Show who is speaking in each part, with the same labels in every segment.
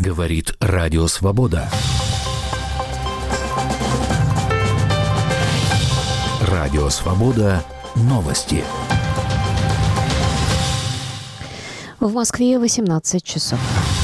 Speaker 1: Говорит Радио Свобода. Радио Свобода. Новости.
Speaker 2: В Москве 18 часов.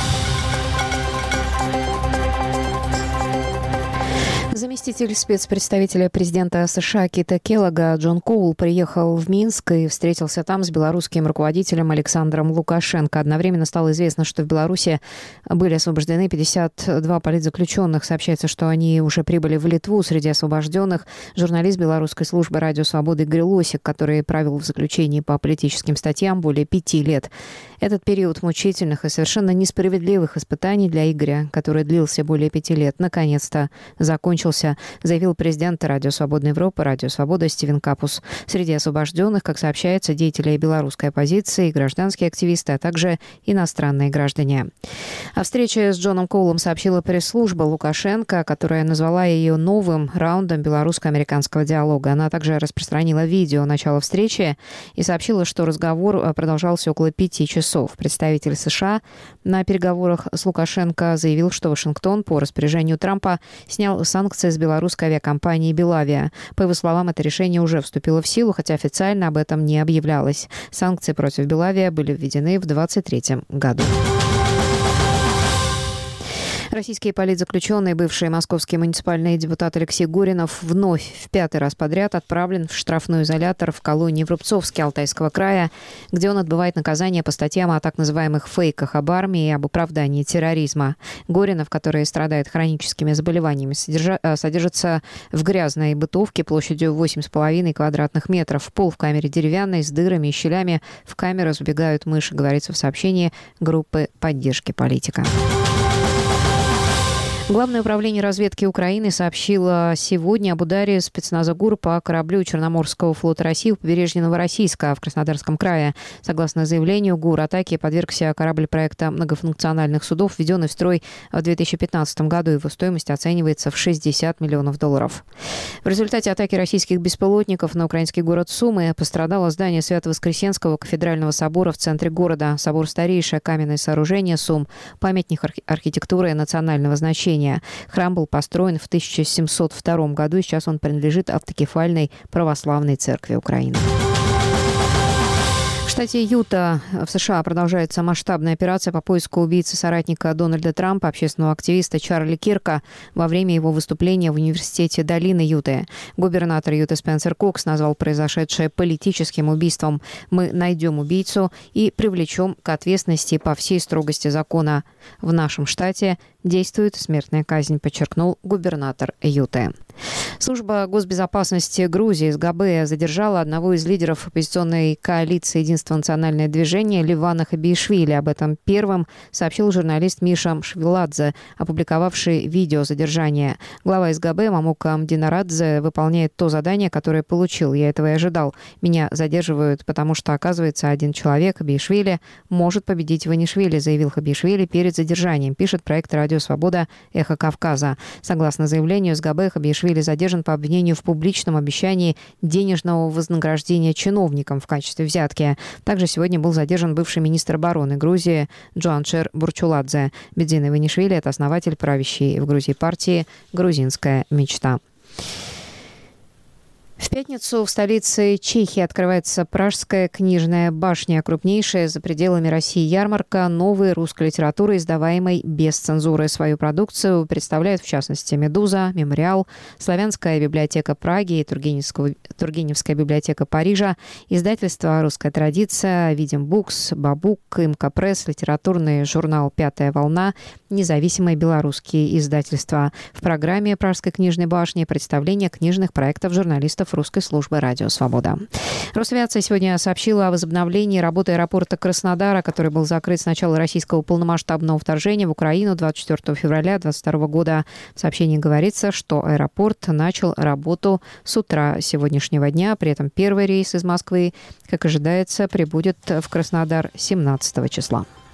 Speaker 2: Заместитель спецпредставителя президента США Кита Келлога Джон Коул приехал в Минск и встретился там с белорусским руководителем Александром Лукашенко. Одновременно стало известно, что в Беларуси были освобождены 52 политзаключенных. Сообщается, что они уже прибыли в Литву. Среди освобожденных журналист белорусской службы «Радио Свобода» Игорь Лосик, который провел в заключении по политическим статьям более 5 лет. Этот период мучительных и совершенно несправедливых испытаний для Игоря, который длился более 5 лет, наконец-то закончился, заявил президент Радио Свободной Европы, Радио Свобода Стивен Капус. Среди освобожденных, как сообщается, деятели белорусской оппозиции, гражданские активисты, а также иностранные граждане. О встрече с Джоном Коулом сообщила пресс-служба Лукашенко, которая назвала ее новым раундом белорусско-американского диалога. Она также распространила видео начала встречи и сообщила, что разговор продолжался около 5 часов. Представитель США на переговорах с Лукашенко заявил, что Вашингтон по распоряжению Трампа снял санкции с белорусской авиакомпании «Белавия». По его словам, это решение уже вступило в силу, хотя официально об этом не объявлялось. Санкции против «Белавия» были введены в 2023 году. Российский политзаключенный, бывший московский муниципальный депутат Алексей Горинов, вновь в 5-й раз подряд отправлен в штрафной изолятор в колонии в Рубцовске Алтайского края, где он отбывает наказание по статьям о так называемых фейках об армии и об оправдании терроризма. Горинов, который страдает хроническими заболеваниями, содержится в грязной бытовке площадью 8,5 квадратных метров. Пол в камере деревянный, с дырами и щелями. В камеру забегают мыши, говорится в сообщении группы поддержки политика. Главное управление разведки Украины сообщило сегодня об ударе спецназа ГУР по кораблю Черноморского флота России у побережья Новороссийска в Краснодарском крае. Согласно заявлению ГУР, атаке подвергся корабль проекта многофункциональных судов, введенный в строй в 2015 году. Его стоимость оценивается в $60 миллионов. В результате атаки российских беспилотников на украинский город Сумы пострадало здание Свято-Воскресенского кафедрального собора в центре города. Собор – старейшее каменное сооружение Сум, памятник архитектуры национального значения. Храм был построен в 1702 году, и сейчас он принадлежит автокефальной православной церкви Украины. В штате Юта в США продолжается масштабная операция по поиску убийцы соратника Дональда Трампа, общественного активиста Чарли Кирка, во время его выступления в университете долины Юты. Губернатор Юты Спенсер Кокс назвал произошедшее политическим убийством. «Мы найдем убийцу и привлечем к ответственности по всей строгости закона. В нашем штате действует смертная казнь», подчеркнул губернатор Юты. Служба госбезопасности Грузии СГБ задержала одного из лидеров оппозиционной коалиции «Единство национальное движение» Левана Хабиишвили. Об этом первым сообщил журналист Миша Швиладзе, опубликовавший видео задержания. Глава СГБ Мамука Мдинарадзе выполняет то задание, которое получил. Я этого и ожидал. Меня задерживают, потому что, оказывается, один человек, Хабиишвили, может победить Иванишвили, заявил Хабиишвили перед задержанием, пишет проект «Радио Свобода. Эхо Кавказа». Согласно заявлению СГБ, Хабиишвили задержан по обвинению в публичном обещании денежного вознаграждения чиновникам в качестве взятки. Также сегодня был задержан бывший министр обороны Грузии Джуаншер Бурчуладзе. Бедзин Иванишвили – это основатель правящей в Грузии партии «Грузинская мечта». В пятницу в столице Чехии открывается Пражская книжная башня, крупнейшая за пределами России ярмарка новой русской литературы, издаваемой без цензуры. Свою продукцию представляют, в частности, «Медуза», «Мемориал», Славянская библиотека Праги и Тургеневская библиотека Парижа, издательство «Русская традиция», «Видим Букс», «Бабук», «Имка Пресс», литературный журнал «Пятая волна», независимые белорусские издательства. В программе Пражской книжной башни представление книжных проектов журналистов русской службы «Радио Свобода». Росавиация сегодня сообщила о возобновлении работы аэропорта Краснодара, который был закрыт с начала российского полномасштабного вторжения в Украину 24 февраля 2022 года. В сообщении говорится, что аэропорт начал работу с утра сегодняшнего дня. При этом первый рейс из Москвы, как ожидается, прибудет в Краснодар 17 числа.